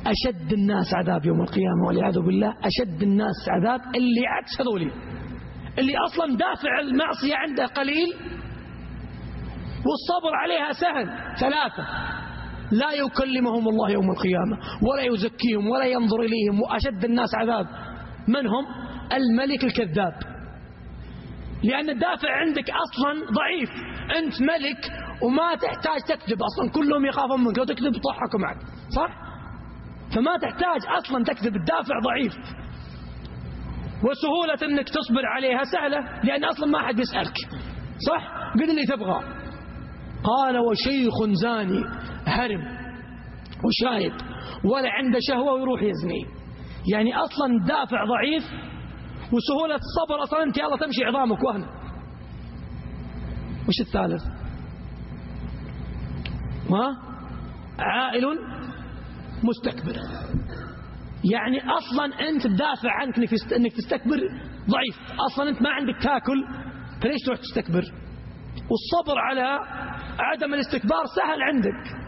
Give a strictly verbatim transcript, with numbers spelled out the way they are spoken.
أشد الناس عذاب يوم القيامة والعياذ بالله أشد الناس عذاب اللي عكس هذولي، اللي أصلا دافع المعصية عنده قليل والصبر عليها سهل. ثلاثة: لا يكلمهم الله يوم القيامة ولا يزكيهم ولا ينظر إليهم. وأشد الناس عذاب من هم؟ الملك الكذاب، لأن الدافع عندك أصلا ضعيف. أنت ملك وما تحتاج تكذب أصلا، كلهم يخافون منك، لو تكذب يضحكوا معك، صح؟ فما تحتاج أصلا تكذب، الدافع ضعيف. وسهولة أنك تصبر عليها سهلة، لأن أصلا ما أحد يسألك، صح؟ قل اللي تبغى. قال: وشيخ زاني، هرم وشايب ولا عنده شهوة ويروح يزني. يعني أصلا دافع ضعيف وسهولة الصبر، أصلا أنت يلا تمشي عظامك وهنا. وش الثالث؟ ما عائل مستكبر، يعني أصلا أنت الدافع عنك أنك تستكبر ضعيف، أصلا أنت ما عندك تاكل، فليش تروح تستكبر؟ والصبر على عدم الاستكبار سهل عندك.